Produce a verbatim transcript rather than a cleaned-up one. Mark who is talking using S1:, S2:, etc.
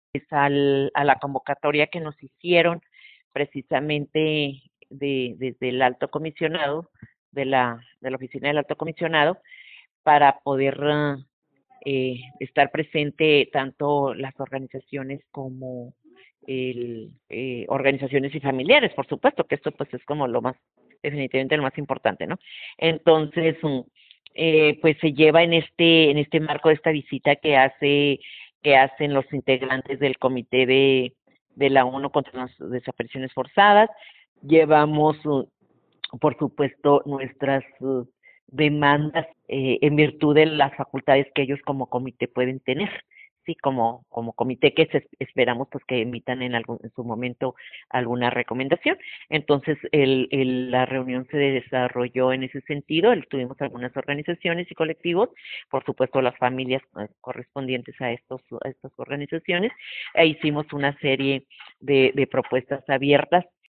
S1: al, a la convocatoria que nos hicieron precisamente de, desde el alto comisionado, de la, de la oficina del alto comisionado, para poder eh, estar presente tanto las organizaciones como el, eh, organizaciones y familiares, por supuesto, que esto pues es como lo más, definitivamente lo más importante, ¿no? Entonces, eh, pues se lleva en este, en este marco de esta visita que hace, que hacen los integrantes del comité de, de la ONU contra las desapariciones forzadas. Llevamos, uh, por supuesto, nuestras uh, demandas eh, en virtud de las facultades que ellos como comité pueden tener. Sí, como, como comité que se, esperamos pues que emitan en algún en su momento alguna recomendación. Entonces el, el, la reunión se desarrolló en ese sentido, tuvimos algunas organizaciones y colectivos, por supuesto las familias eh, correspondientes a estos a estas organizaciones, e hicimos una serie de, de propuestas abiertas